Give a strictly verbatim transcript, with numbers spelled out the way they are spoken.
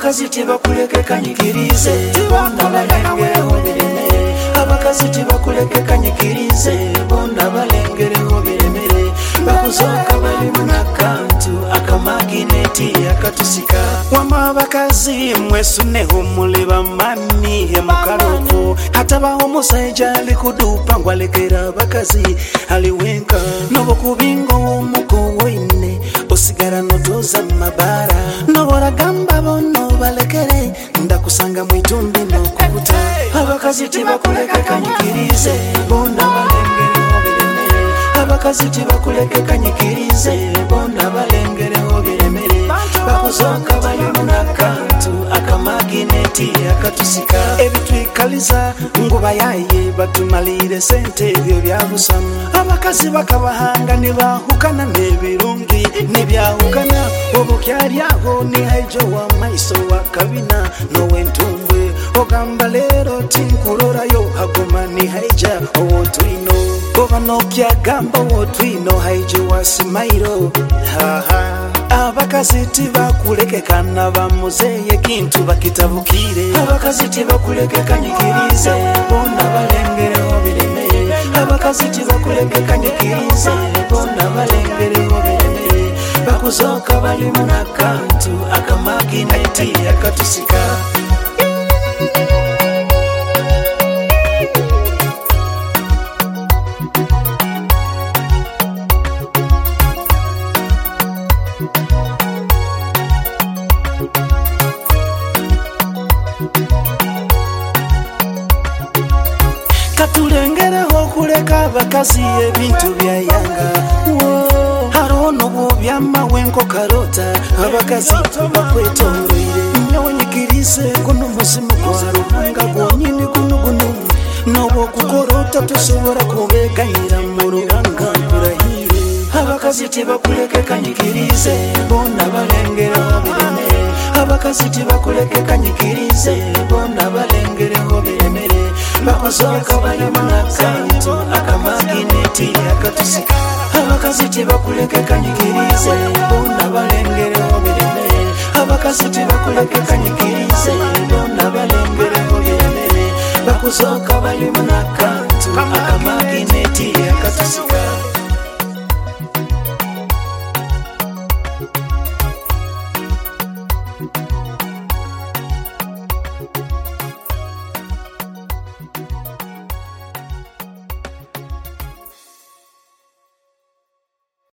abakazi tebakuleke kanyikirize bonna balengereho biremere abakazi tebakuleke kanyikirize bonna balengereho biremere bakuzooka bali munakantu akamagineti akatusika wama abakazi mwesuneho muleba mani emukalufu hatabaho omusajja ali kudupa ngwalekera abakazi aliwenka nobukubingo w'omukowoine osigara notoza mabara noboragamba bono balekere ndakusanga mwitumbi nokubuta abakazi tebakuleke kanyikirize bonna balengereho biremere abakazi tebakuleke kanyikirize bonna balengereho biremere bakuzooka bali munakantu akamagineti akatusika ebitwikaliza nguba yaye batumalire sente ebyo byabusamu abakazi bakabahanga nibahukana n'ebirungi nibyahukana obukyali aho nihaijo wa maiso wa kabina nowentumbwe ogamba lero tinkulorayo haguma nihaija owotwino oba nokyagamba owotwino haijo wa simairo haha abakazi tibakuleke kana bamuzeye kintu bakitabukire abakazi tibakuleke kanyikirize bonna balengereho biremere abakazi tibakuleke kanyikirize bonna balengereho biremere bakuzooka bali munakantu akamagineti akatusika katulengereho kuleka abakazi ebintu byayanga harono bubyamawenko karota abakazi bakwetondwire nyonyikirize guno muzimu gwarubanga gwonyini gunugunu nobo kukorota tosobora kubeganyira mu ruhanga kurahire abakazi tebakuleke kanyikirize bonna balengereho biremere abakazi tebakuleke kanyikirize bonna balengereho biremere bakuzooka bali munakantu akamagineti akatusika abakazi tebakuleke kanyikirize bonna balengereho biremere abakazi tebakuleke kanyikirize bonna balengereho biremere bakuzooka bali munakantu akamagineti akatusika